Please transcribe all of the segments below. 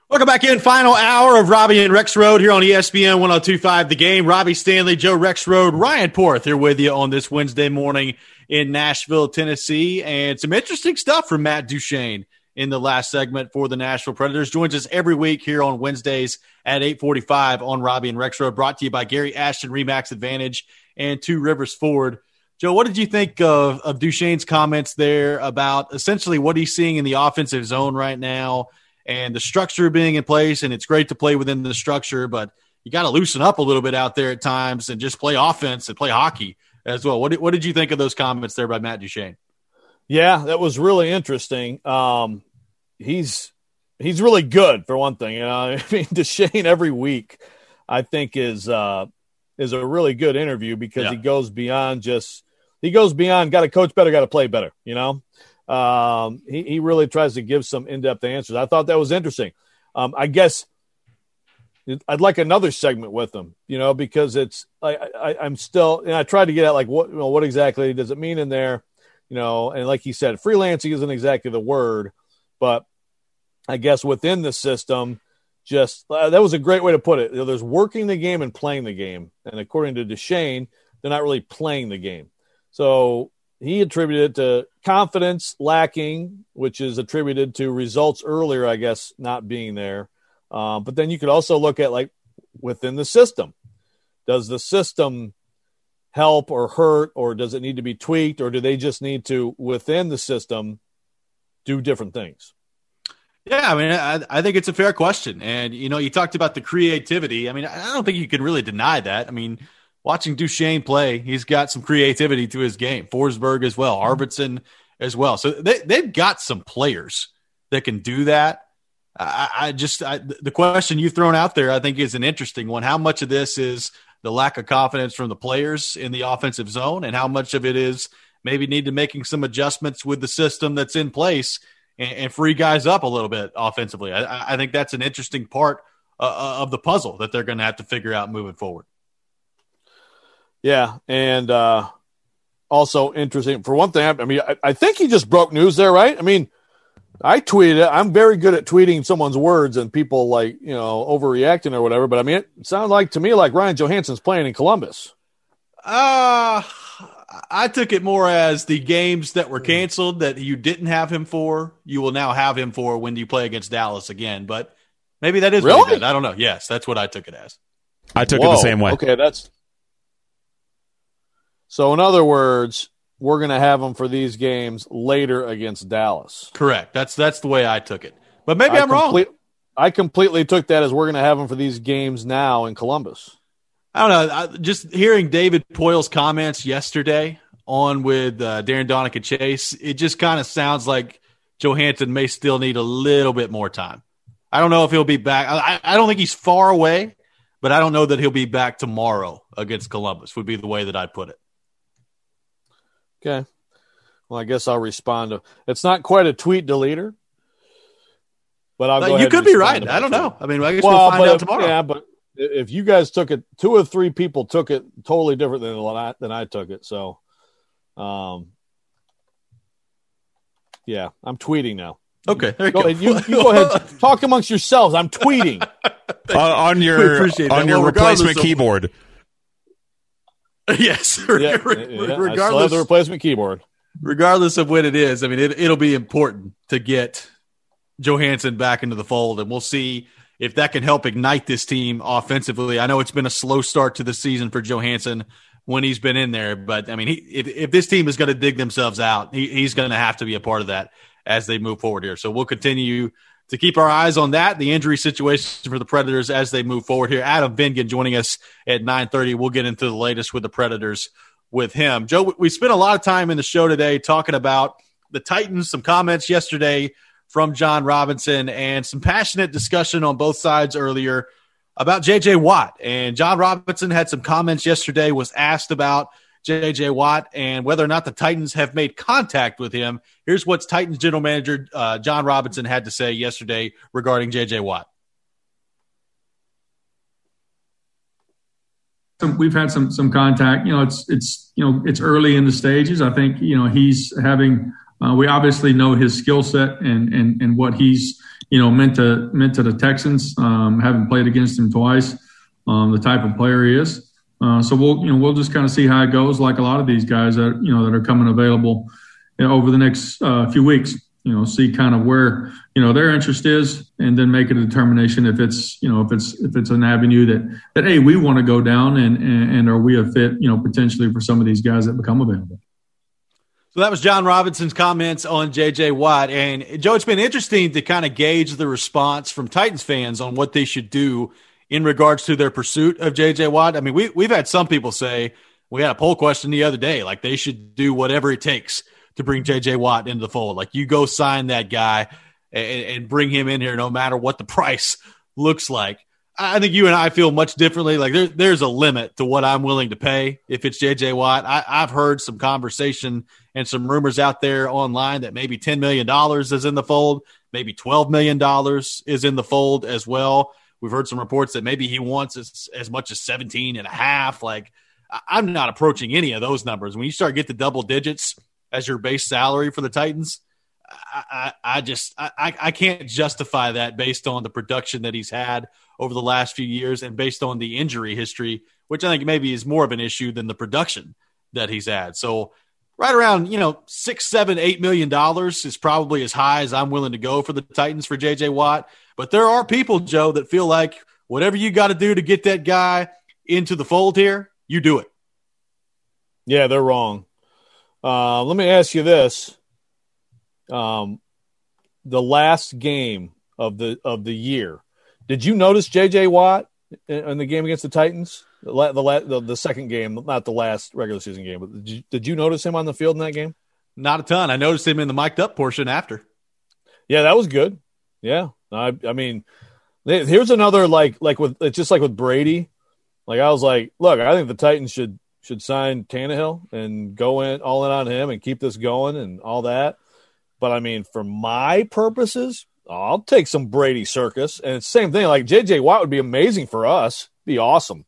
Welcome back in. Final hour of Robbie and Rexrode here on ESPN 102.5 The Game. Robbie Stanley, Joe Rexrode, Ryan Porth here with you on this Wednesday morning in Nashville, Tennessee. And some interesting stuff from Matt Duchene in the last segment for the Nashville Predators. Joins us every week here on Wednesdays at 8:45 on Robbie and Rexrode, brought to you by Gary Ashton, Remax Advantage, and Two Rivers Ford. Joe, what did you think of Duchene's comments there about essentially what he's seeing in the offensive zone right now and the structure being in place? And it's great to play within the structure, but you got to loosen up a little bit out there at times and just play offense and play hockey as well. What did you think of those comments there by Matt Duchene? Yeah, that was really interesting. He's really good, for one thing. I mean, Duchene every week, I think, is a really good interview because he goes beyond got to coach better, got to play better, you know? He really tries to give some in-depth answers. I thought that was interesting. I guess I'd like another segment with him, you know, because it's I'm still, and I tried to get at like what exactly does it mean in there, you know, and like he said, freelancing isn't exactly the word, but I guess within the system, just that was a great way to put it. You know, there's working the game and playing the game, and according to Duchene, they're not really playing the game. So he attributed it to confidence lacking, which is attributed to results earlier, I guess, not being there. But then you could also look at, like, within the system. Does the system help or hurt, or does it need to be tweaked, or do they just need to, within the system, do different things? Yeah, I mean, I think it's a fair question. And, you know, you talked about the creativity. I mean, I don't think you can really deny that. I mean, watching Duchene play, he's got some creativity to his game. Forsberg as well, Arvidsson as well. So they've got some players that can do that. The question you've thrown out there, I think, is an interesting one. How much of this is the lack of confidence from the players in the offensive zone, and how much of it is maybe need to making some adjustments with the system that's in place and free guys up a little bit offensively? I think that's an interesting part of the puzzle that they're going to have to figure out moving forward. Yeah, and also interesting, for one thing, I mean, I think he just broke news there, right? I mean, I tweeted it. I'm very good at tweeting someone's words and people, like, you know, overreacting or whatever, but I mean, it sounded like to me like Ryan Johansson's playing in Columbus. I took it more as the games that were canceled that you didn't have him for, you will now have him for when you play against Dallas again. But maybe that is really? What he did. I don't know. Yes, that's what I took it as. I took it the same way. Okay, so in other words, we're going to have him for these games later against Dallas. Correct. That's the way I took it. But maybe I'm wrong. I completely took that as we're going to have him for these games now in Columbus. I don't know. Just hearing David Poyle's comments yesterday on with Darren Donick and Chase, it just kind of sounds like Johansson may still need a little bit more time. I don't know if he'll be back. I don't think he's far away, but I don't know that he'll be back tomorrow against Columbus would be the way that I'd put it. Okay. Well, I guess I'll respond to – it's not quite a tweet deleter, but I'll go ahead. You could be right. I don't know. I mean, I guess we'll find out tomorrow. Yeah, but if you guys took it, 2 or 3 people took it totally different than I took it. So, yeah, I'm tweeting now. Okay, there you go. You go ahead. Talk amongst yourselves. I'm tweeting. on your replacement keyboard. Yes. Regardless, I still have the replacement keyboard. Regardless of what it is, I mean, it'll be important to get Johansson back into the fold, and we'll see if that can help ignite this team offensively. I know it's been a slow start to the season for Johansson when he's been in there, but I mean, if this team is going to dig themselves out, he's going to have to be a part of that as they move forward here. So we'll continue to keep our eyes on that, the injury situation for the Predators as they move forward here. Adam Vingan joining us at 9:30. We'll get into the latest with the Predators with him. Joe, we spent a lot of time in the show today talking about the Titans, some comments yesterday from John Robinson, and some passionate discussion on both sides earlier about J.J. Watt. And John Robinson had some comments yesterday, was asked about J.J. Watt and whether or not the Titans have made contact with him. Here's what Titans general manager John Robinson had to say yesterday regarding J.J. Watt. We've had some contact. You know, it's early in the stages. I think, you know, he's having We obviously know his skill set and what he's, meant to the Texans, having played against him twice, the type of player he is. So we'll just kind of see how it goes, like a lot of these guys that are coming available over the next few weeks. See kind of where their interest is, and then make a determination if it's an avenue that hey, we want to go down, and are we a fit potentially for some of these guys that become available. So that was Jon Robinson's comments on J.J. Watt. And, Joe, it's been interesting to kind of gauge the response from Titans fans on what they should do in regards to their pursuit of J.J. Watt. I mean, we've had some people say, we had a poll question the other day, like they should do whatever it takes to bring J.J. Watt into the fold. Like, you go sign that guy and bring him in here no matter what the price looks like. I think you and I feel much differently. Like there's a limit to what I'm willing to pay if it's J.J. Watt. I've heard some conversation and some rumors out there online that maybe $10 million is in the fold, maybe $12 million is in the fold as well. We've heard some reports that maybe he wants as much as 17 and a half. Like, I'm not approaching any of those numbers. When you start to get to double digits as your base salary for the Titans, I can't justify that based on the production that he's had over the last few years and based on the injury history, which I think maybe is more of an issue than the production that he's had. So right around, $6, $7, $8 million is probably as high as I'm willing to go for the Titans for J.J. Watt. But there are people, Joe, that feel like whatever you got to do to get that guy into the fold here, you do it. Yeah, they're wrong. Let me ask you this. The last game of the year, did you notice J.J. Watt in the game against the Titans? The second game, not the last regular season game, but did you notice him on the field in that game? Not a ton. I noticed him in the mic'd up portion after. Yeah, that was good. Yeah. I mean, here's another like with Brady. Like, I was like, look, I think the Titans should sign Tannehill and go all in on him and keep this going and all that. But I mean, for my purposes, I'll take some Brady circus. And it's the same thing. Like, J.J. Watt would be amazing for us. Be awesome.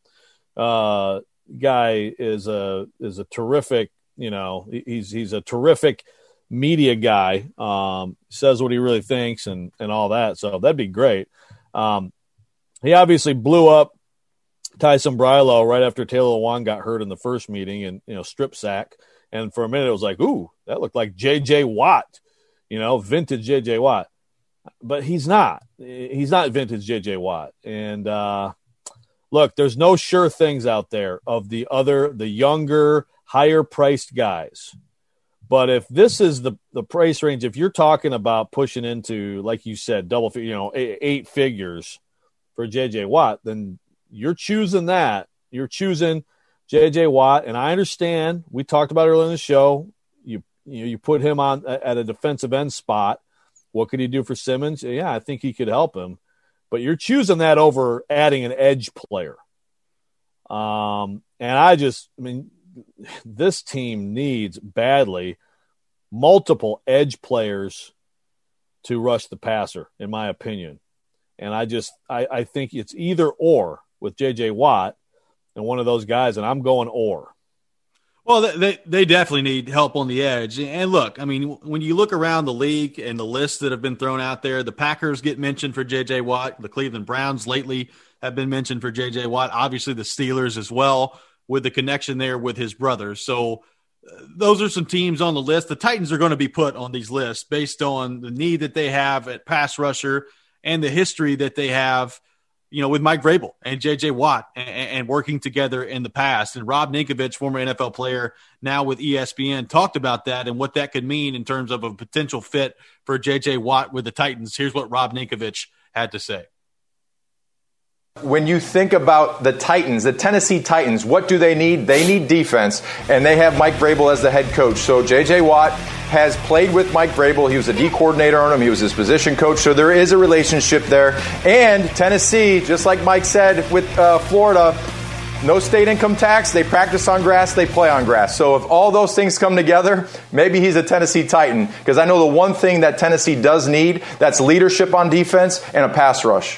Guy is a terrific, he's a terrific media guy. Says what he really thinks and all that. So that'd be great. He obviously blew up Ty Sombrilo right after Taylor Lewan got hurt in the first meeting and, strip sack. And for a minute, it was like, ooh, that looked like J.J. Watt, vintage J.J. Watt. But he's not. He's not vintage J.J. Watt. And look, there's no sure things out there of the younger, higher-priced guys. But if this is the price range, if you're talking about pushing into, like you said, double, 8 figures for J.J. Watt, then you're choosing that. You're choosing J.J. Watt, and I understand. We talked about it earlier in the show. You put him on at a defensive end spot. What could he do for Simmons? Yeah, I think he could help him. But you're choosing that over adding an edge player. And this team needs badly multiple edge players to rush the passer, in my opinion. And I think it's either or with J.J. Watt and one of those guys, and I'm going or. Well, they definitely need help on the edge. And look, I mean, when you look around the league and the lists that have been thrown out there, the Packers get mentioned for J.J. Watt. The Cleveland Browns lately have been mentioned for J.J. Watt. Obviously, the Steelers as well, with the connection there with his brother. So those are some teams on the list. The Titans are going to be put on these lists based on the need that they have at pass rusher and the history that they have, with Mike Vrabel and J.J. Watt and working together in the past. And Rob Ninkovich, former NFL player, now with ESPN, talked about that and what that could mean in terms of a potential fit for J.J. Watt with the Titans. Here's what Rob Ninkovich had to say. When you think about the Titans, the Tennessee Titans, what do they need? They need defense, and they have Mike Vrabel as the head coach. So J.J. Watt has played with Mike Vrabel. He was a D coordinator on him. He was his position coach. So there is a relationship there. And Tennessee, just like Mike said with Florida, no state income tax. They practice on grass. They play on grass. So if all those things come together, maybe he's a Tennessee Titan. Because I know the one thing that Tennessee does need, that's leadership on defense and a pass rush.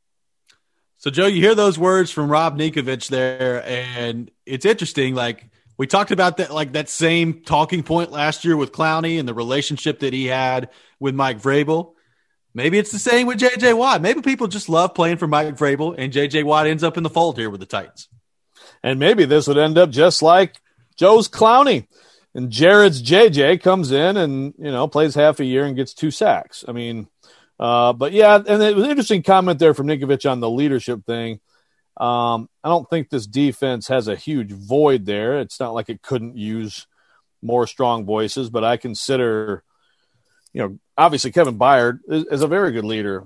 So, Joe, you hear those words from Rob Ninkovich there, and it's interesting. Like, We talked about that same talking point last year with Clowney and the relationship that he had with Mike Vrabel. Maybe it's the same with J.J. Watt. Maybe people just love playing for Mike Vrabel, and J.J. Watt ends up in the fold here with the Titans. And maybe this would end up just like Joe's Clowney. And Jared's J.J. comes in and, plays half a year and gets 2 sacks. I mean, but yeah, and it was an interesting comment there from Ninkovich on the leadership thing. I don't think this defense has a huge void there. It's not like it couldn't use more strong voices, but I consider, obviously Kevin Byard is a very good leader.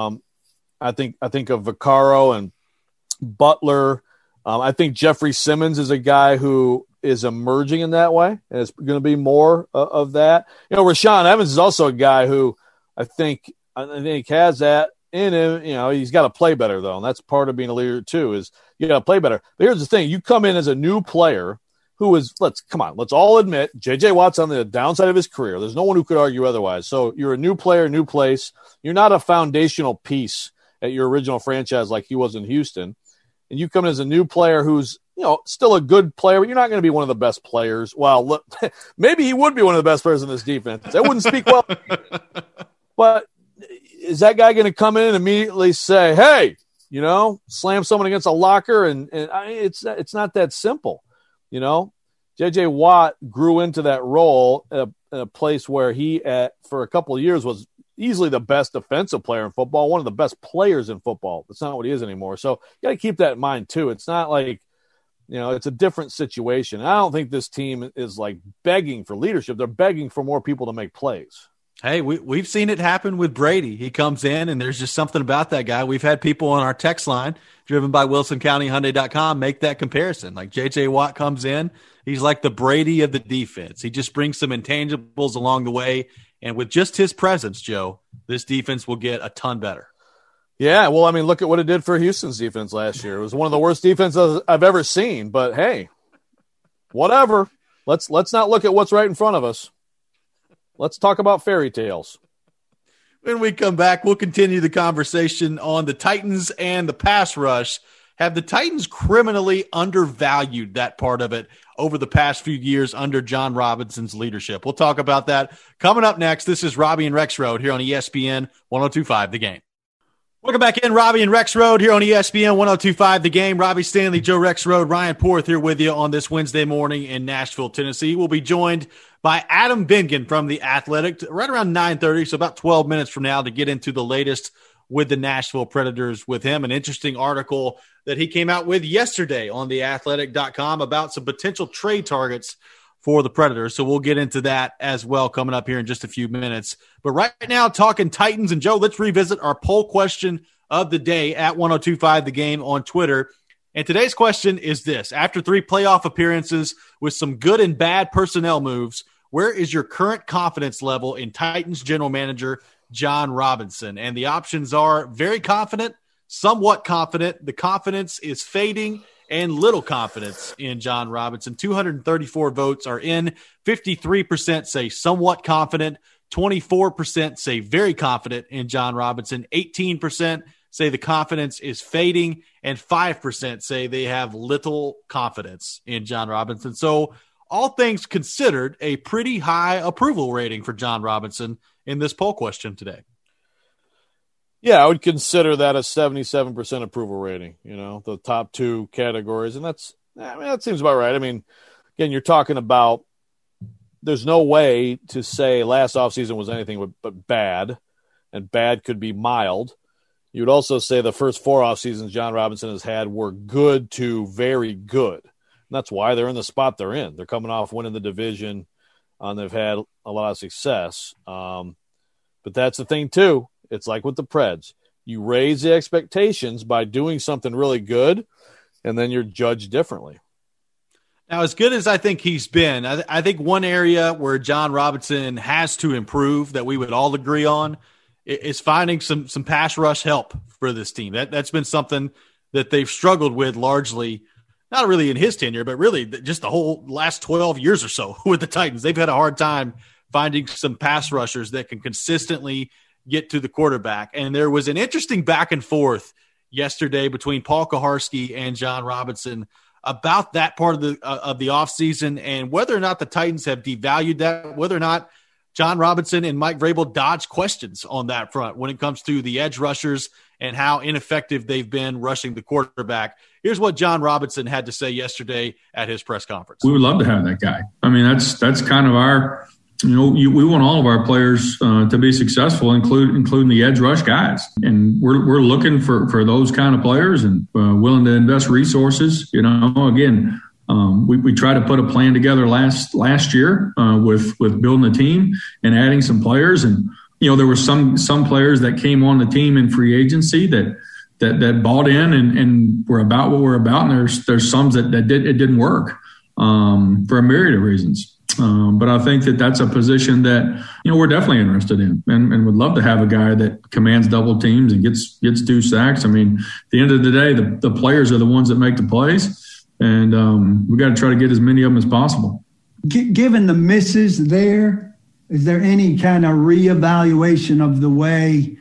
I think of Vaccaro and Butler. I think Jeffrey Simmons is a guy who is emerging in that way, and it's going to be more of that. Rashaan Evans is also a guy who I think has that in him. He's got to play better, though, and that's part of being a leader, too, is you got to play better. But here's the thing. You come in as a new player who is, let's all admit, J.J. Watt's on the downside of his career. There's no one who could argue otherwise. So you're a new player, new place. You're not a foundational piece at your original franchise like he was in Houston. And you come in as a new player who's, still a good player, but you're not going to be one of the best players. Well, look, maybe he would be one of the best players in this defense. That wouldn't speak well. But is that guy going to come in and immediately say, hey, slam someone against a locker? And it's not that simple. J.J. Watt grew into that role in a place where he, for a couple of years, was easily the best defensive player in football, one of the best players in football. That's not what he is anymore. So you got to keep that in mind, too. It's not like, it's a different situation. I don't think this team is like begging for leadership. They're begging for more people to make plays. Hey, we've seen it happen with Brady. He comes in, and there's just something about that guy. We've had people on our text line, driven by WilsonCountyHyundai.com, make that comparison. Like J.J. Watt comes in, he's like the Brady of the defense. He just brings some intangibles along the way, and with just his presence, Joe, this defense will get a ton better. Yeah, well, I mean, look at what it did for Houston's defense last year. It was one of the worst defenses I've ever seen. But hey, whatever. Let's not look at what's right in front of us. Let's talk about fairy tales. When we come back, we'll continue the conversation on the Titans and the pass rush. Have the Titans criminally undervalued that part of it over the past few years under John Robinson's leadership? We'll talk about that coming up next. This is Robbie and Rexrode here on ESPN 102.5 The Game. Welcome back in, Robbie and Rexrode here on ESPN 102.5 The Game. Robbie Stanley, Joe Rexrode, Ryan Porth here with you on this Wednesday morning in Nashville, Tennessee. We'll be joined by Adam Bengen from The Athletic right around 9:30, so about 12 minutes from now, to get into the latest with the Nashville Predators with him. An interesting article that he came out with yesterday on theathletic.com about some potential trade targets for the Predators. So we'll get into that as well coming up here in just a few minutes. But right now, talking Titans. And Joe, let's revisit our poll question of the day at 102.5 The Game on Twitter. And today's question is this: after 3 playoff appearances with some good and bad personnel moves, where is your current confidence level in Titans general manager John Robinson? And the options are very confident, somewhat confident, the confidence is fading, and little confidence in John Robinson. 234 votes are in. 53% say somewhat confident. 24% say very confident in John Robinson. 18% say the confidence is fading. And 5% say they have little confidence in John Robinson. So all things considered, a pretty high approval rating for John Robinson in this poll question today. Yeah, I would consider that a 77% approval rating, the top 2 categories. And that seems about right. I mean, again, you're talking about there's no way to say last offseason was anything but bad, and bad could be mild. You would also say the first 4 off seasons John Robinson has had were good to very good. And that's why they're in the spot they're in. They're coming off winning the division, and they've had a lot of success. But that's the thing, too. It's like with the Preds. You raise the expectations by doing something really good, and then you're judged differently. Now, as good as I think he's been, I think one area where John Robinson has to improve that we would all agree on is finding some pass rush help for this team. That's been something that they've struggled with largely, not really in his tenure, but really just the whole last 12 years or so with the Titans. They've had a hard time finding some pass rushers that can consistently get to the quarterback. And there was an interesting back and forth yesterday between Paul Kuharsky and John Robinson about that part of the offseason and whether or not the Titans have devalued that, whether or not John Robinson and Mike Vrabel dodge questions on that front when it comes to the edge rushers and how ineffective they've been rushing the quarterback. Here's what John Robinson had to say yesterday at his press conference. We would love to have that guy. I mean, that's kind of our, we want all of our players to be successful, including the edge rush guys. And we're looking for those kind of players and willing to invest resources. Again, we tried to put a plan together last year with building a team and adding some players. And, there were some players that came on the team in free agency that bought in and were about what we're about. And there's some that it didn't work for a myriad of reasons. But I think that's a position that, we're definitely interested in and would love to have a guy that commands double teams and gets 2 sacks. I mean, at the end of the day, the players are the ones that make the plays, and we got to try to get as many of them as possible. Given the misses there, is there any kind of reevaluation of the way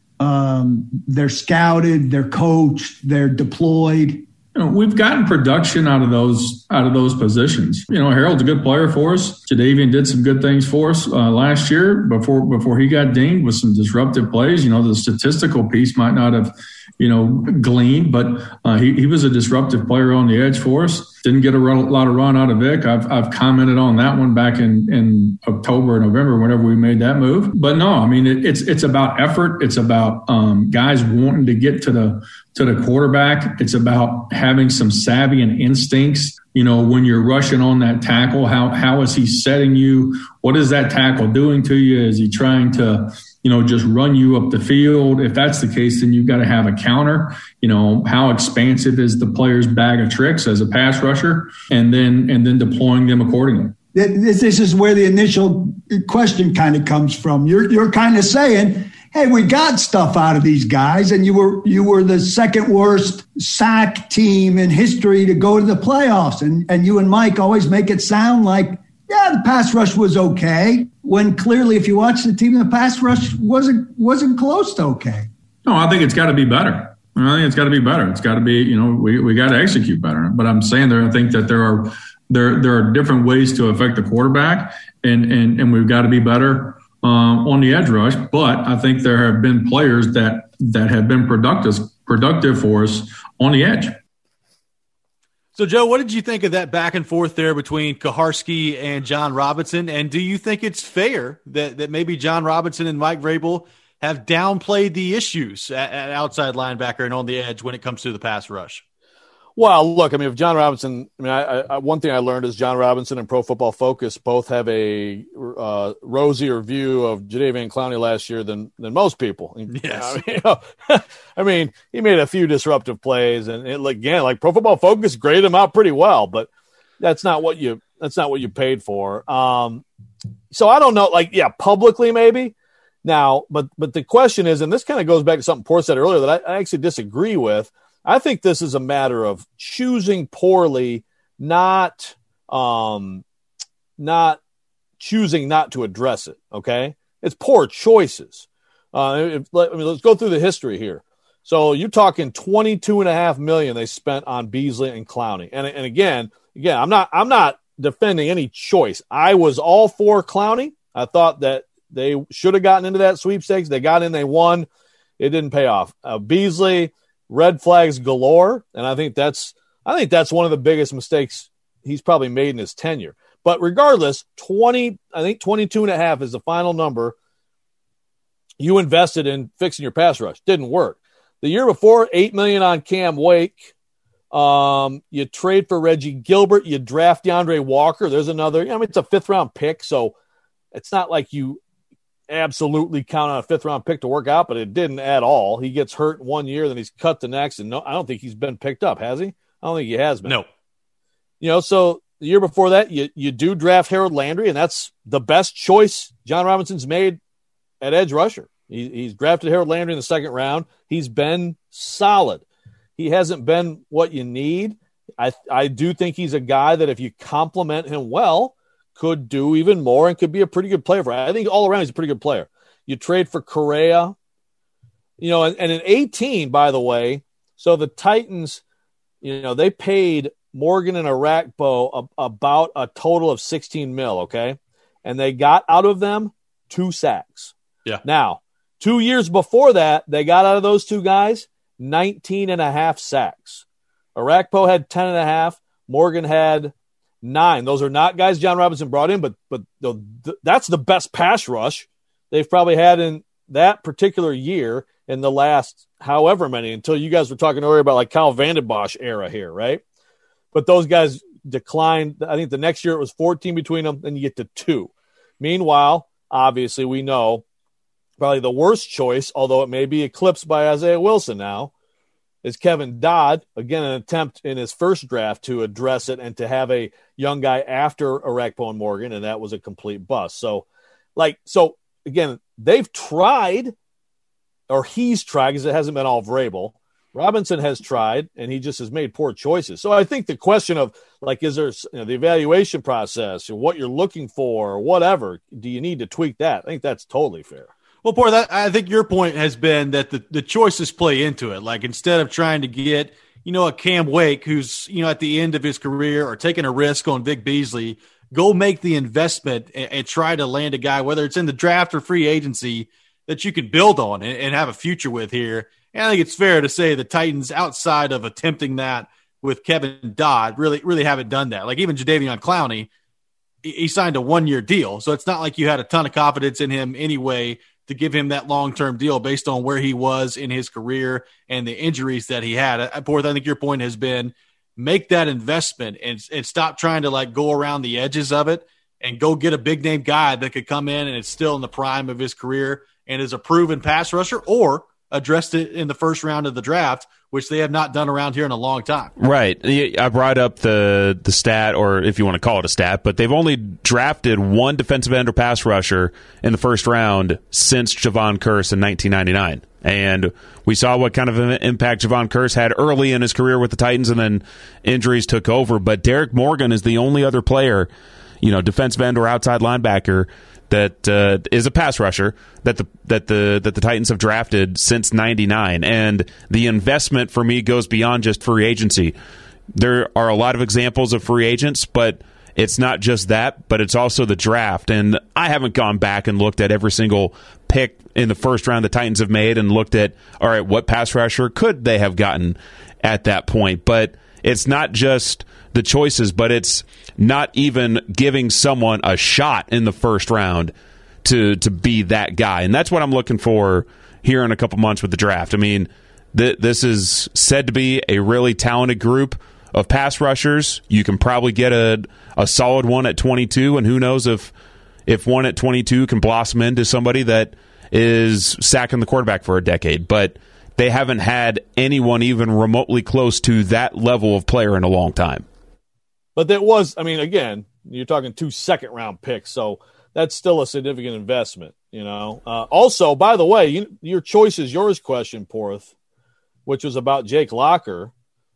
they're scouted, they're coached, they're deployed? We've gotten production out of those positions. Harold's a good player for us. Jadeveon did some good things for us last year before he got dinged with some disruptive plays. The statistical piece might not have, gleaned, but he was a disruptive player on the edge for us. Didn't get a lot of run out of Vic. I've commented on that one back in October, November, whenever we made that move. But no, I mean, it's about effort. It's about guys wanting to get to the quarterback. It's about having some savvy and instincts. When you're rushing on that tackle, how is he setting you? What is that tackle doing to you? Is he trying to, just run you up the field? If that's the case, then you've got to have a counter. How expansive is the player's bag of tricks as a pass rusher, and then deploying them accordingly. This is where the initial question kind of comes from. You're kind of saying, hey, we got stuff out of these guys, and you were the second worst sack team in history to go to the playoffs. And you and Mike always make it sound like, yeah, the pass rush was okay, when clearly if you watch the team, the pass rush wasn't close to okay. No, I think it's got to be better. I think it's got to be better. It's got to be, we got to execute better. But I'm saying I think that there are different ways to affect the quarterback, and we've got to be better on the edge rush. But I think there have been players that have been productive for us on the edge. So, Joe, what did you think of that back and forth there between Kuharsky and John Robinson? And do you think it's fair that maybe John Robinson and Mike Vrabel have downplayed the issues at outside linebacker and on the edge when it comes to the pass rush? Well, look, if John Robinson, one thing I learned is John Robinson and Pro Football Focus both have a rosier view of Jadeveon Clowney last year than most people. Yes. He made a few disruptive plays, and like Pro Football Focus graded him out pretty well, but that's not what you paid for. So I don't know, publicly maybe. Now, but the question is, and this kind of goes back to something Poor said earlier that I actually disagree with. I think this is a matter of choosing poorly, not choosing not to address it. Okay, it's poor choices. Let's go through the history here. So you're talking $22.5 million they spent on Beasley and Clowney, and again, I'm not defending any choice. I was all for Clowney. I thought that they should have gotten into that sweepstakes. They got in, they won. It didn't pay off. Beasley. Red flags galore, and I think that's one of the biggest mistakes he's probably made in his tenure. But regardless, 22.5 is the final number you invested in fixing your pass rush. Didn't work. The year before, $8 million on Cam Wake. You trade for Reggie Gilbert. You draft DeAndre Walker. There's another. It's a 5th round pick, so it's not like you absolutely count on a 5th round pick to work out, but it didn't at all. He gets hurt 1 year, then he's cut the next, and I don't think he's been picked up, has he? I don't think he has been. No. So the year before that, you do draft Harold Landry, and that's the best choice John Robinson's made at edge rusher. He's drafted Harold Landry in the 2nd round. He's been solid. He hasn't been what you need. I do think he's a guy that if you compliment him well, could do even more and could be a pretty good player for you. I think all around he's a pretty good player. You trade for Correa, and in 18, by the way, so the Titans, they paid Morgan and Arakpo about a total of $16 million, okay? And they got out of them 2 sacks. Yeah. Now, 2 years before that, they got out of those 2 guys 19.5 sacks. Arakpo had 10.5. Morgan had 9. Those are not guys John Robinson brought in, but that's the best pass rush they've probably had in that particular year in the last however many, until you guys were talking earlier about like Kyle Vanden Bosch era here, right? But those guys declined. I think the next year it was 14 between them, then you get to 2. Meanwhile, obviously we know probably the worst choice, although it may be eclipsed by Isaiah Wilson now, is Kevin Dodd. Again, an attempt in his first draft to address it and to have a young guy after Arakpo and Morgan, and that was a complete bust. So again, they've tried, or he's tried, because it hasn't been all Vrabel. Robinson has tried, and he just has made poor choices. So I think the question of, like, is there the evaluation process or what you're looking for or whatever, do you need to tweak that? I think that's totally fair. Well, Porter, I think your point has been that the choices play into it. Like, instead of trying to get, a Cam Wake who's, at the end of his career, or taking a risk on Vic Beasley, go make the investment and try to land a guy, whether it's in the draft or free agency, that you can build on and have a future with here. And I think it's fair to say the Titans, outside of attempting that with Kevin Dodd, really haven't done that. Like, even Jadeveon Clowney, he signed a 1-year deal. So it's not like you had a ton of confidence in him anyway to give him that long-term deal based on where he was in his career and the injuries that he had. Porth, I think your point has been, make that investment and stop trying to like go around the edges of it, and go get a big name guy that could come in and it's still in the prime of his career and is a proven pass rusher, or addressed it in the first round of the draft, which they have not done around here in a long time. Right. I brought up the stat, or if you want to call it a stat, but they've only drafted 1 defensive end or pass rusher in the first round since Javon Curse in 1999. And we saw what kind of an impact Javon Curse had early in his career with the Titans, and then injuries took over. But Derek Morgan is the only other player, defensive end or outside linebacker, that is a pass rusher that the Titans have drafted since '99, and the investment for me goes beyond just free agency. There are a lot of examples of free agents, but it's not just that, but it's also the draft. And I haven't gone back and looked at every single pick in the first round the Titans have made and looked at, all right, what pass rusher could they have gotten at that point? But it's not just the choices, but it's not even giving someone a shot in the first round to be that guy. And that's what I'm looking for here in a couple months with the draft. I mean, this is said to be a really talented group of pass rushers. You can probably get a solid one at 22, and who knows if one at 22 can blossom into somebody that is sacking the quarterback for a decade. But they haven't had anyone even remotely close to that level of player in a long time. But that was, again, you're talking 2 second-round picks, so that's still a significant investment, Also, by the way, your choice is yours question, Porth, which was about Jake Locker.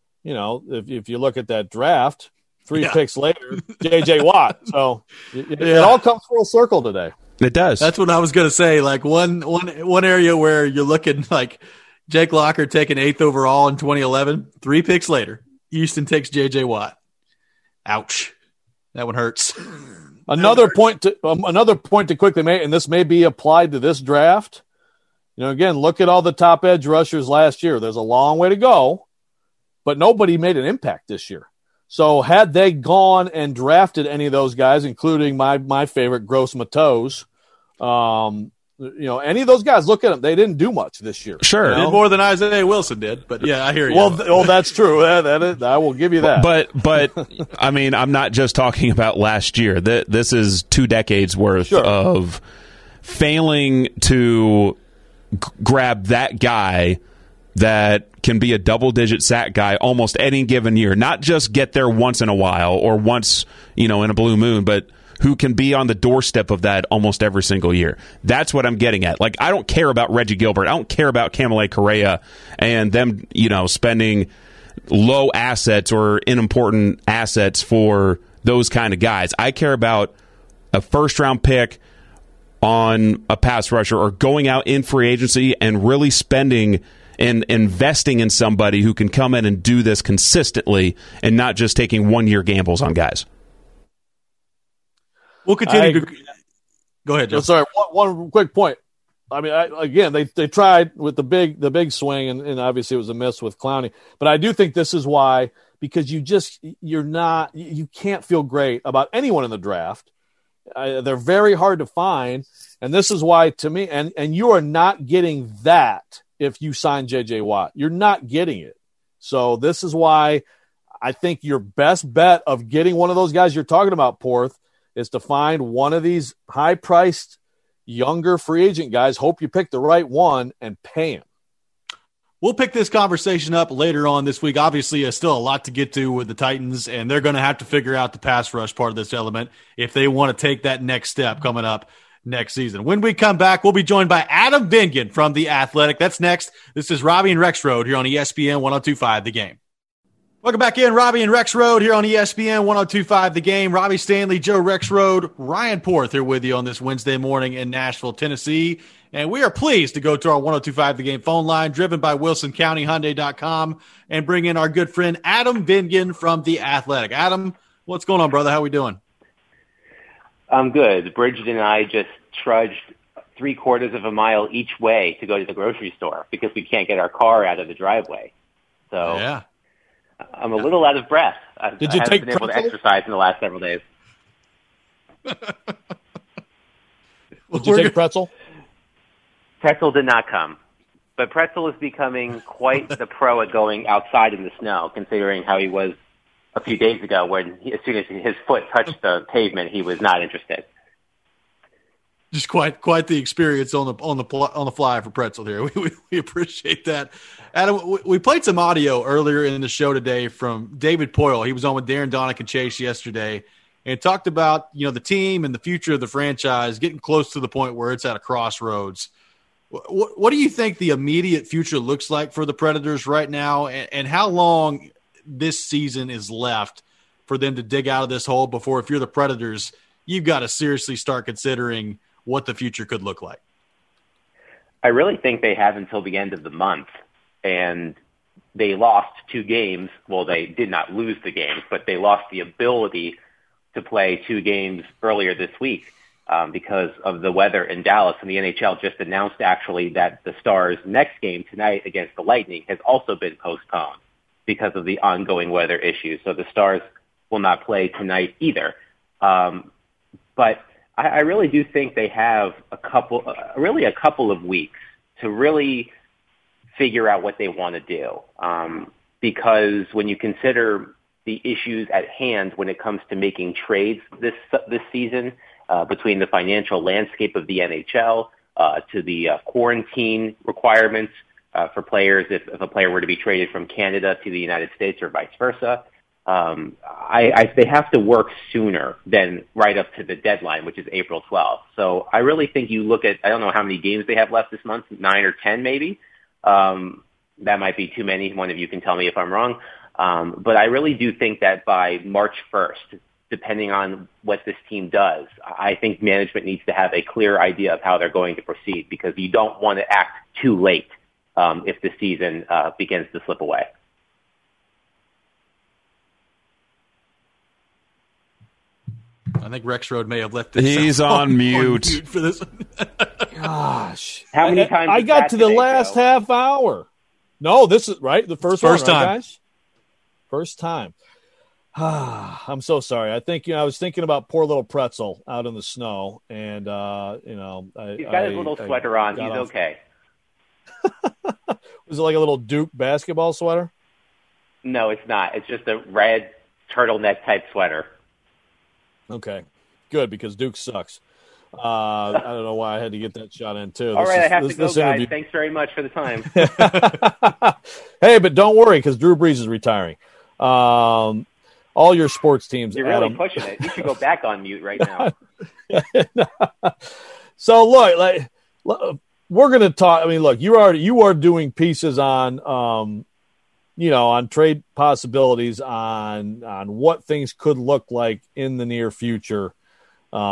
If you look at that draft, 3 picks later, J.J. Watt. So it all comes full circle today. It does. That's what I was going to say. Like one area where you're looking like Jake Locker taking 8th overall in 2011, 3 picks later, Houston takes J.J. Watt. Ouch. That one hurts. Another point to quickly make, and this may be applied to this draft. Again, look at all the top edge rushers last year. There's a long way to go, but nobody made an impact this year. So had they gone and drafted any of those guys, including my favorite Gross Matos, any of those guys, look at them. They didn't do much this year. Sure. Did more than Isaiah Wilson did, but yeah, I hear you. Well, that's true. I will give you that. But I'm not just talking about last year. This is 2 decades worth of failing to grab that guy that can be a double-digit sack guy almost any given year. Not just get there once in a while or once, in a blue moon, but who can be on the doorstep of that almost every single year. That's what I'm getting at. Like, I don't care about Reggie Gilbert. I don't care about Kamalei Correa and them, spending low assets or unimportant assets for those kind of guys. I care about a first-round pick on a pass rusher, or going out in free agency and really spending and investing in somebody who can come in and do this consistently and not just taking one-year gambles on guys. We'll continue to go ahead, Joe. Sorry, one quick point. I mean, again, they tried with the big swing, and obviously it was a miss with Clowney. But I do think this is why, because you can't feel great about anyone in the draft. They're very hard to find, and this is why, to me, and you are not getting that if you sign J.J. Watt. You're not getting it. So this is why I think your best bet of getting one of those guys you're talking about, Porth, is to find one of these high-priced younger free agent guys. Hope you pick the right one and pay him. We'll pick this conversation up later on this week. Obviously, there's still a lot to get to with the Titans, and they're going to have to figure out the pass rush part of this element if they want to take that next step coming up next season. When we come back, we'll be joined by Adam Vingan from The Athletic. That's next. This is Robbie and Rex Road here on ESPN 102.5 The Game. Welcome back in, Robbie and Rex Road here on ESPN 102.5 The Game. Robbie Stanley, Joe Rex Road, Ryan Porth here with you on this Wednesday morning in Nashville, Tennessee. And we are pleased to go to our 102.5 The Game phone line, driven by WilsonCountyHyundai.com, and bring in our good friend Adam Vingan from The Athletic. Adam, what's going on, brother? How we doing? I'm good. Bridget and I just trudged 3/4 of a mile each way to go to the grocery store because we can't get our car out of the driveway. So yeah. I'm a little out of breath. Did you haven't been able to exercise in the last several days. Did you take pretzel? Pretzel did not come. But Pretzel is becoming quite the pro at going outside in the snow, considering how he was a few days ago when as soon as his foot touched the pavement, he was not interested. Just quite the experience on the fly for Pretzel here. We appreciate that. Adam, we played some audio earlier in the show today from David Poyle. He was on with Darren Donick and Chase yesterday and talked about, the team and the future of the franchise getting close to the point where it's at a crossroads. What do you think the immediate future looks like for the Predators right now, and how long this season is left for them to dig out of this hole before, if you're the Predators, you've got to seriously start considering what the future could look like? I really think they have until the end of the month, and they lost 2 games. Well, they did not lose the games, but they lost the ability to play 2 games earlier this week because of the weather in Dallas. And the NHL just announced actually that the Stars' next game tonight against the Lightning has also been postponed because of the ongoing weather issues. So the Stars will not play tonight either. But I really do think they have a couple of weeks to really figure out what they want to do. Because when you consider the issues at hand when it comes to making trades this season, between the financial landscape of the NHL, to the quarantine requirements for players if a player were to be traded from Canada to the United States or vice versa, they have to work sooner than right up to the deadline, which is April 12th. So I really think you look at, I don't know how many games they have left this month, 9 or 10 maybe. That might be too many. One of you can tell me if I'm wrong. But I really do think that by March 1st, depending on what this team does, I think management needs to have a clear idea of how they're going to proceed, because you don't want to act too late if the season begins to slip away. I think Rex Road may have left this. He's on mute for this. Gosh, how many times I got to the last half hour? No, this is right. The first time, right, guys? First time. I'm so sorry. I think I was thinking about poor little Pretzel out in the snow, and he's got his little sweater on. He's okay. Was it like a little Duke basketball sweater? No, it's not. It's just a red turtleneck type sweater. Okay, good, because Duke sucks. I don't know why I had to get that shot in too. All right, I have to go, guys. Thanks very much for the time. Hey, but don't worry, because Drew Brees is retiring. All your sports teams. You're really pushing it. You should go back on mute right now. So look, we're going to talk. I mean, look, you are doing pieces on, on trade possibilities, on what things could look like in the near future,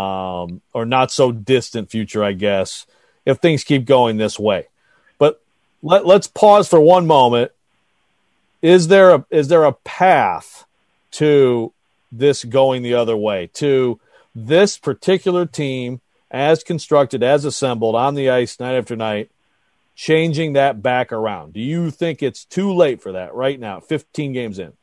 or not so distant future, I guess, if things keep going this way. But let's pause for one moment. Is there a path to this going the other way, to this particular team as constructed, as assembled on the ice night after night, changing that back around? Do you think it's too late for that right now, 15 games in?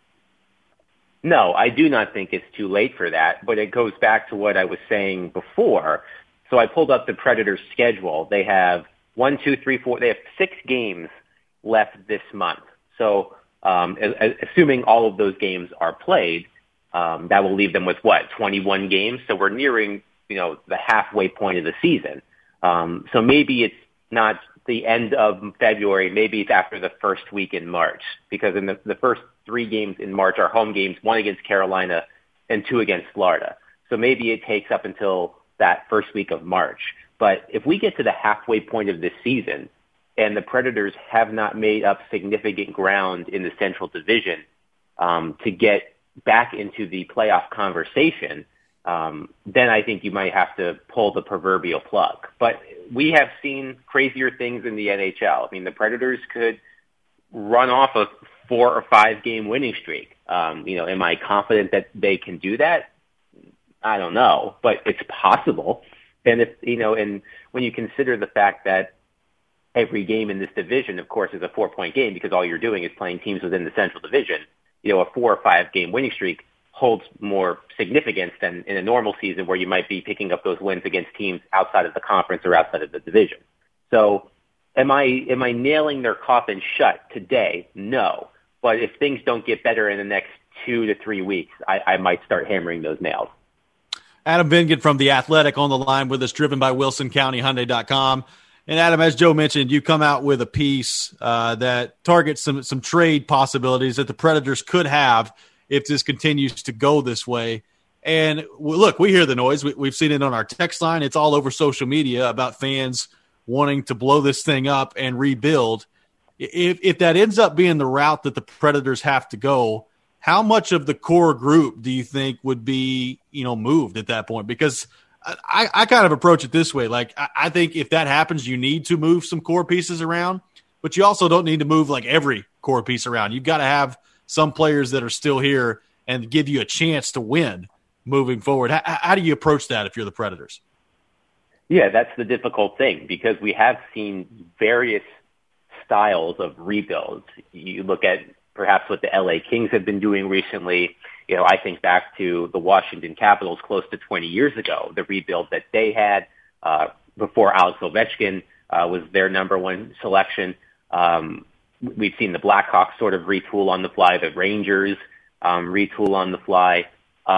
No, I do not think it's too late for that, but it goes back to what I was saying before. So I pulled up the Predators' schedule. They have 1, 2, 3, 4. They have 6 games left this month. So assuming all of those games are played, that will leave them with 21 games. So we're nearing, the halfway point of the season. So maybe it's not the end of February. Maybe it's after the first week in March, because in the first 3 games in March are home games, 1 against Carolina and 2 against Florida. So maybe it takes up until that first week of March. But if we get to the halfway point of this season and the Predators have not made up significant ground in the Central Division to get back into the playoff conversation, then I think you might have to pull the proverbial plug. But we have seen crazier things in the NHL. I mean, the Predators could run off a 4 or 5 game winning streak. Am I confident that they can do that? I don't know, but it's possible. And and when you consider the fact that every game in this division, of course, is a 4-point game because all you're doing is playing teams within the Central Division, a 4 or 5 game winning streak holds more significance than in a normal season where you might be picking up those wins against teams outside of the conference or outside of the division. So am I nailing their coffin shut today? No. But if things don't get better in the next 2 to 3 weeks, I might start hammering those nails. Adam Vingan from The Athletic on the line with us, driven by WilsonCountyHyundai.com. And Adam, as Joe mentioned, you come out with a piece that targets some trade possibilities that the Predators could have if this continues to go this way. And look, we hear the noise. We've seen it on our text line. It's all over social media about fans wanting to blow this thing up and rebuild. If that ends up being the route that the Predators have to go, how much of the core group do you think would be, moved at that point? Because I kind of approach it this way. Like, I think if that happens, you need to move some core pieces around, but you also don't need to move like every core piece around. You've got to have some players that are still here and give you a chance to win moving forward. How do you approach that if you're the Predators? Yeah, that's the difficult thing, because we have seen various styles of rebuilds. You look at perhaps what the LA Kings have been doing recently. I think back to the Washington Capitals close to 20 years ago, the rebuild that they had before Alex Ovechkin was their number 1 selection. We've seen the Blackhawks sort of retool on the fly, the Rangers retool on the fly.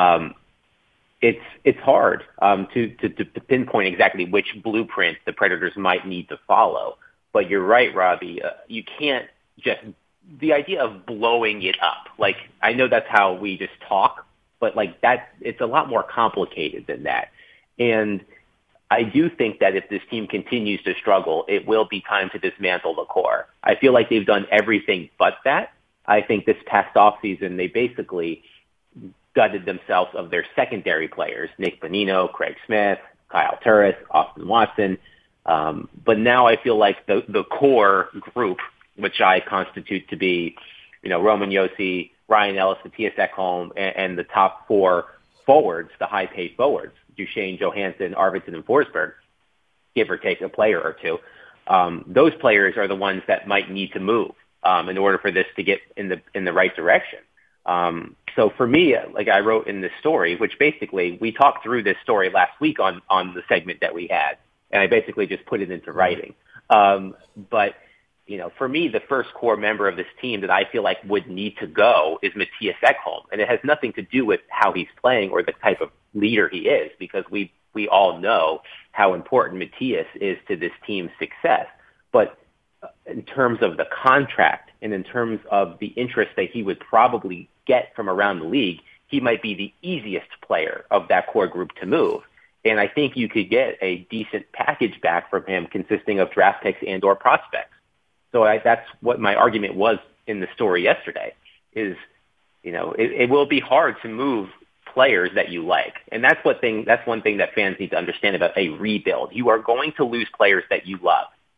It's hard to pinpoint exactly which blueprint the Predators might need to follow. But you're right, Robbie. You can't just – the idea of blowing it up, like, I know that's how we just talk, but it's a lot more complicated than that. And I do think that if this team continues to struggle, it will be time to dismantle the core. I feel like they've done everything but that. I think this past offseason, they basically gutted themselves of their secondary players, Nick Bonino, Craig Smith, Kyle Turris, Austin Watson. But now I feel like the core group, which I constitute to be, Roman Josi, Ryan Ellis, Mattias Ekholm, and the top 4 forwards, the high-paid forwards, Duchesne, Johansson, Arvidsson, and Forsberg, give or take a player or two. Those players are the ones that might need to move in order for this to get in the right direction. So for me, like I wrote in this story, which basically we talked through this story last week on the segment that we had, and I basically just put it into writing. But for me, the first core member of this team that I feel like would need to go is Mattias Ekholm. And it has nothing to do with how he's playing or the type of leader he is, because we all know how important Mattias is to this team's success. But in terms of the contract and in terms of the interest that he would probably get from around the league, he might be the easiest player of that core group to move. And I think you could get a decent package back from him consisting of draft picks and or prospects. So that's what my argument was in the story yesterday is, it will be hard to move players that you like. And that's one thing that fans need to understand about a rebuild. You are going to lose players that you love.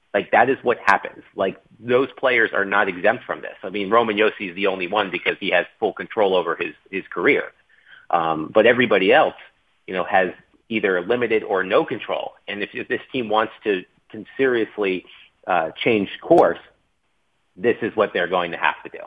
Like, that is what happens. Like, those players are not exempt from this. I mean, Roman Josi is the only one because he has full control over his career. But everybody else, has either limited or no control. And if this team wants to seriously change course, this is what they're going to have to do.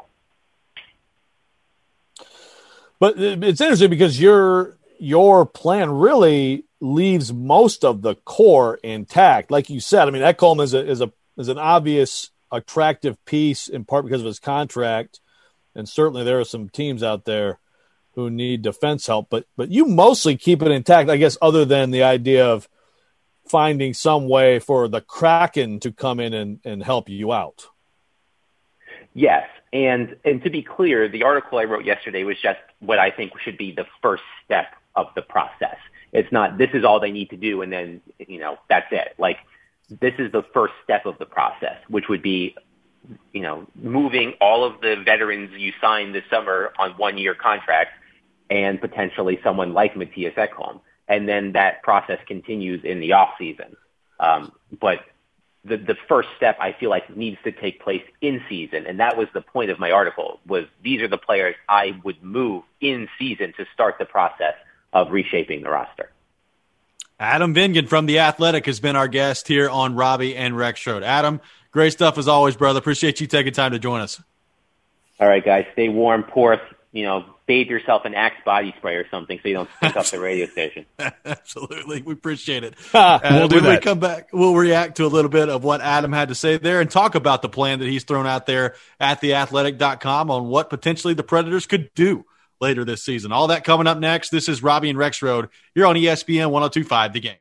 But it's interesting because your plan really leaves most of the core intact. Like you said, I mean, Ekholm is an obvious attractive piece in part because of his contract. And certainly there are some teams out there who need defense help, but you mostly keep it intact, I guess, other than the idea of finding some way for the Kraken to come in and help you out. Yes. And to be clear, the article I wrote yesterday was just what I think should be the first step of the process. It's not, this is all they need to do, and then, that's it. Like, this is the first step of the process, which would be, moving all of the veterans you signed this summer on 1-year contracts and potentially someone like Mattias Ekholm. And then that process continues in the off season. But the first step, I feel like, needs to take place in season. And that was the point of my article, was these are the players I would move in season to start the process of reshaping the roster. Adam Vingan from The Athletic has been our guest here on Robbie and Rexrode. Adam, great stuff as always, brother. Appreciate you taking time to join us. All right, guys. Stay warm. Pour, bathe yourself in Axe body spray or something so you don't stink up the radio station. Absolutely. We appreciate it. We'll do when that. we come back, we'll react to a little bit of what Adam had to say there and talk about the plan that he's thrown out there at theathletic.com on what potentially the Predators could do later this season. All that coming up next. This is Robbie and Rexrode here on ESPN 102.5 The Game.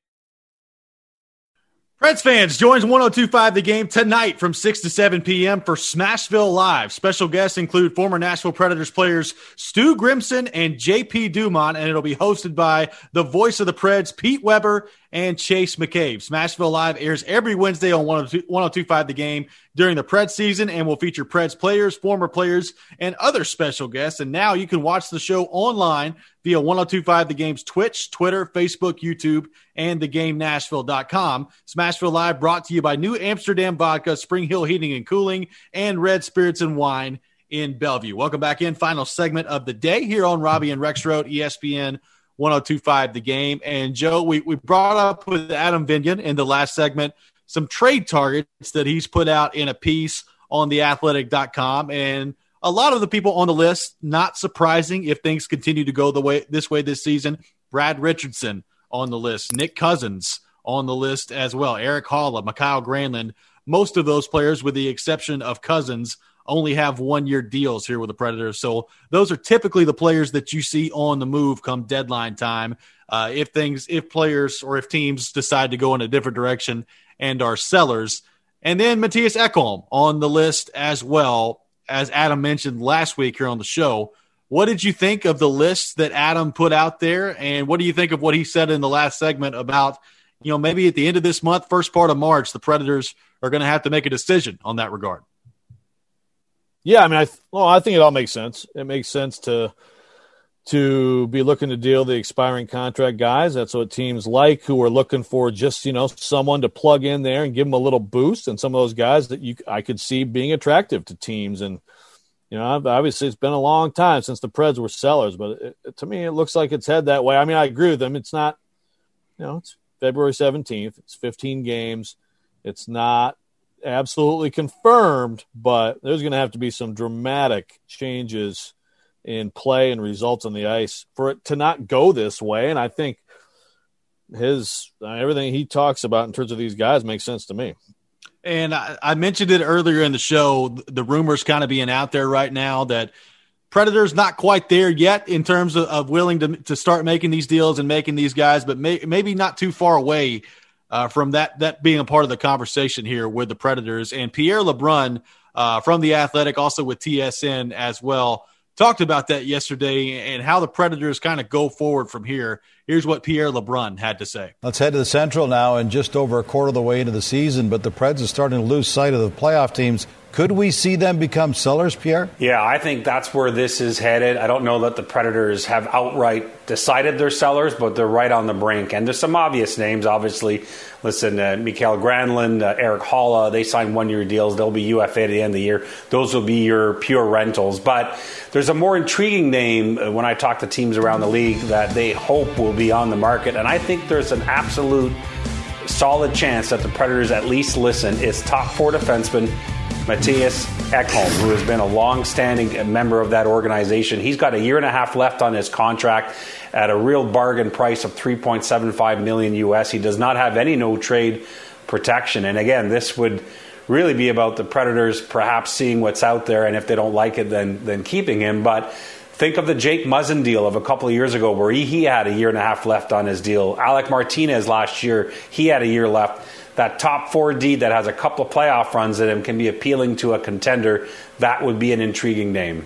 Preds fans, joins 102.5 The Game tonight from 6 to 7 p.m. for Smashville Live. Special guests include former Nashville Predators players Stu Grimson and J.P. Dumont, and it'll be hosted by the voice of the Preds, Pete Weber and Chase McCabe. Smashville Live airs every Wednesday on 102.5 The Game during the Preds season and will feature Preds players, former players, and other special guests. And now you can watch the show online via 102.5 The Game's Twitch, Twitter, Facebook, YouTube, and thegamenashville.com. Smashville Live brought to you by New Amsterdam Vodka, Spring Hill Heating and Cooling, and Red Spirits and Wine in Bellevue. Welcome back in. Final segment of the day here on Robbie and Rexrode, ESPN 102.5 The Game. And Joe, we brought up with Adam Vingan in the last segment some trade targets that he's put out in a piece on theathletic.com. And a lot of the people on the list, not surprising if things continue to go this way this season. Brad Richardson on the list, Nick Cousins on the list as well, Eric Haula, Mikhail Granlund. Most of those players, with the exception of Cousins, only have 1-year deals here with the Predators. So those are typically the players that you see on the move come deadline time. If players or if teams decide to go in a different direction and are sellers. And then Mattias Ekholm on the list as well, as Adam mentioned last week here on the show. What did you think of the list that Adam put out there? And what do you think of what he said in the last segment about, maybe at the end of this month, first part of March, the Predators are going to have to make a decision on that regard? Yeah, I mean, I think it all makes sense. It makes sense to be looking to deal the expiring contract guys. That's what teams like, who are looking for just, someone to plug in there and give them a little boost. And some of those guys that I could see being attractive to teams. And, obviously it's been a long time since the Preds were sellers, but to me, it looks like it's head that way. I mean, I agree with them. It's not, it's February 17th. It's 15 games. It's not absolutely confirmed, but there's going to have to be some dramatic changes in play and results on the ice for it to not go this way. And I think everything he talks about in terms of these guys makes sense to me. And I mentioned it earlier in the show, the rumors kind of being out there right now that Predators not quite there yet in terms of willing to start making these deals and making these guys, but maybe not too far away from that being a part of the conversation here with the Predators. And Pierre LeBrun from The Athletic, also with TSN as well, talked about that yesterday and how the Predators kind of go forward from here. Here's what Pierre LeBrun had to say. Let's head to the Central now, and just over a quarter of the way into the season, but the Preds are starting to lose sight of the playoff teams Could we see them become sellers, Pierre? Yeah, I think that's where this is headed. I don't know that the Predators have outright decided they're sellers, but they're right on the brink. And there's some obvious names, obviously. Listen, Mikael Granlund, Eric Halla, they signed one-year deals. They'll be UFA at the end of the year. Those will be your pure rentals. But there's a more intriguing name when I talk to teams around the league that they hope will be on the market. And I think there's an absolute solid chance that the Predators at least listen. It's top 4 defenseman Mattias Ekholm, who has been a long-standing member of that organization. He's got a year and a half left on his contract at a real bargain price of $3.75 million US. He does not have any no-trade protection. And again, this would really be about the Predators perhaps seeing what's out there, and if they don't like it, then keeping him. But think of the Jake Muzzin deal of a couple of years ago where he had a year and a half left on his deal. Alec Martinez last year, he had a year left. That top 4D that has a couple of playoff runs in him can be appealing to a contender. That would be an intriguing name.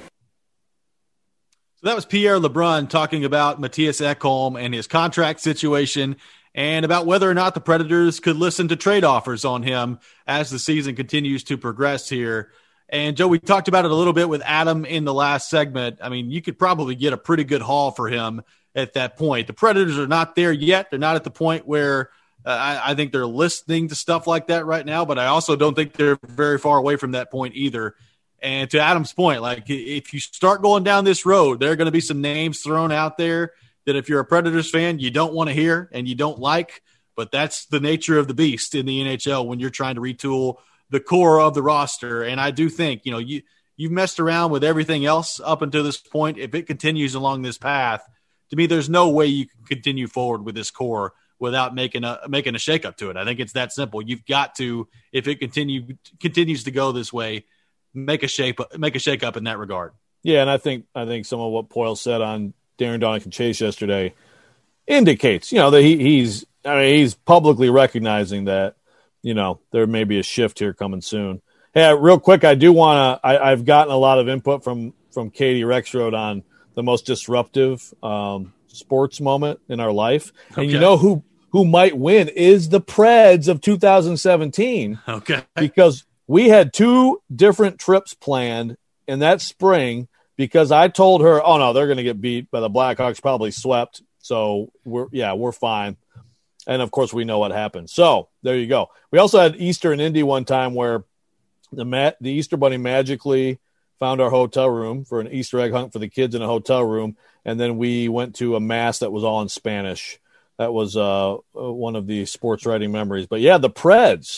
So that was Pierre LeBrun talking about Mattias Ekholm and his contract situation and about whether or not the Predators could listen to trade offers on him as the season continues to progress here. And, Joe, we talked about it a little bit with Adam in the last segment. I mean, you could probably get a pretty good haul for him at that point. The Predators are not there yet. They're not at the point where I think they're listening to stuff like that right now, but I also don't think they're very far away from that point either. And to Adam's point, like if you start going down this road, there are going to be some names thrown out there that if you're a Predators fan, you don't want to hear and you don't like, but that's the nature of the beast in the NHL when you're trying to retool the core of the roster. And I do think, you've messed around with everything else up until this point. If it continues along this path, to me, there's no way you can continue forward with this core without making a shakeup to it. I think it's that simple. You've got to, if it continues to go this way, make a shakeup in that regard. Yeah, and I think some of what Poyle said on Darren Donick and Chase yesterday indicates, that he's publicly recognizing that, there may be a shift here coming soon. Hey, real quick, I do want to. I've gotten a lot of input from Katie Rexroad on the most disruptive sports moment in our life, and you know who might win is the Preds of 2017. Okay, because we had 2 different trips planned in that spring. Because I told her, oh no, they're going to get beat by the Blackhawks, probably swept. So we're fine. And of course, we know what happened. So there you go. We also had Easter in Indy one time where the Easter Bunny magically found our hotel room for an Easter egg hunt for the kids in a hotel room. And then we went to a mass that was all in Spanish. That was one of the sports writing memories. But yeah, the Preds,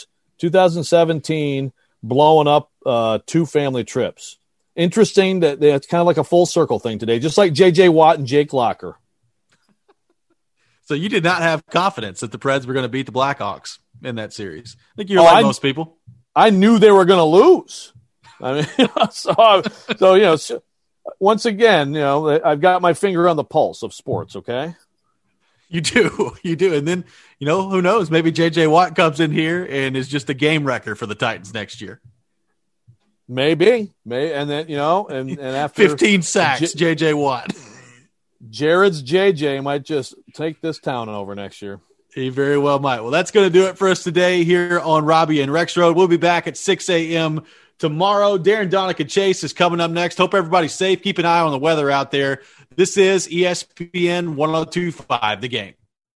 2017, blowing up 2 family trips. Interesting that it's kind of like a full circle thing today, just like J.J. Watt and Jake Locker. So you did not have confidence that the Preds were going to beat the Blackhawks in that series. I think you're like most people. I knew they were going to lose. I mean, so once again, I've got my finger on the pulse of sports. Okay, you do, and then who knows? Maybe J.J. Watt comes in here and is just a game wrecker for the Titans next year. Maybe, and then and after 15 sacks, J.J. Watt. Jared's JJ might just take this town over next year. He very well might. Well, that's going to do it for us today here on Robbie and Rexroad. We'll be back at 6 a.m. tomorrow. Darren Donick and Chase is coming up next. Hope everybody's safe. Keep an eye on the weather out there. This is ESPN 102.5, The Game.